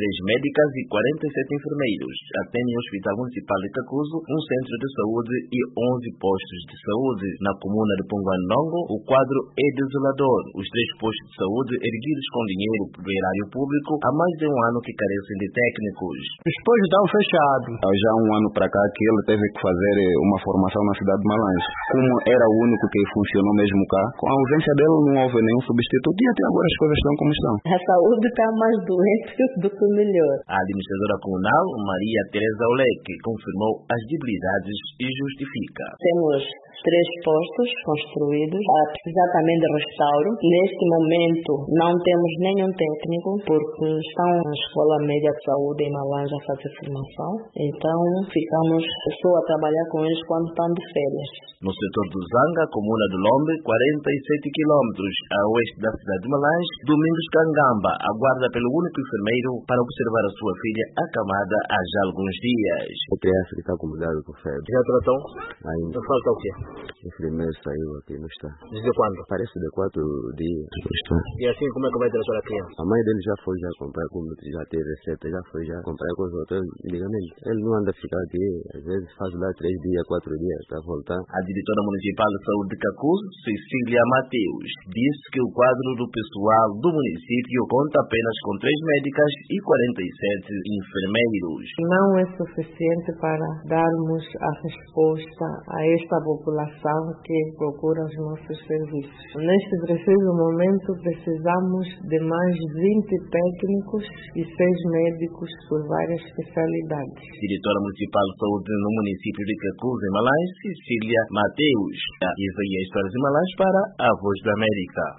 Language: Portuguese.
médicas e 47 enfermeiros. Atende o Hospital Municipal de Kakuzo, um centro de saúde e 11 postos de saúde. Na comuna de Punguanongo, o quadro é desolador. Os 3 postos de saúde erguidos com dinheiro do erário público há mais de um ano que carecem de técnicos. Os postos estão fechados. Há já um ano para cá que ele teve que fazer uma formação na cidade de Malange. Como era o único que funcionou mesmo cá, com a ausência dele não houve nenhum substituto e até agora as coisas estão como estão. A saúde está mais doente do que melhor. A administradora comunal, Maria Teresa Oleque, confirmou as debilidades e justifica. Temos 3 postos construídos, a precisar também de restauro. Neste momento não temos nenhum técnico, porque estão na Escola Média de Saúde em Malange a fazer formação. Então ficamos só a trabalhar com eles quando estão de férias. No setor do Zanga, comuna do Lombe, 47 quilômetros a oeste da cidade de Malange, Domingos Cangamba aguarda pelo único enfermeiro para observar a sua filha acamada há já alguns dias. A criança que está acomodada com febre. Já tratou? Ainda. Não falta o quê? O enfermeiro saiu aqui, não está. Desde quando? Parece de 4 dias. Não está. E assim como é que vai tratar a criança? A mãe dele já foi comprar, como já tem receita, já foi comprar com os outros ligamentos. Ele não anda a ficar aqui, às vezes faz lá 3 dias, 4 dias para voltar. A diretora municipal de saúde de Kakuzo, Cecília Mateus, disse que o quadro do pessoal do município conta apenas com 3 médicas e 47 enfermeiros. Não é suficiente para darmos a resposta a esta população que procura os nossos serviços. Neste preciso momento precisamos de mais 20 técnicos e 6 médicos por várias especialidades. Diretora municipal de saúde no município de Kakuzo, em Malange, Cecília Mateus. E veio a Histórias de Malange para a Voz da América.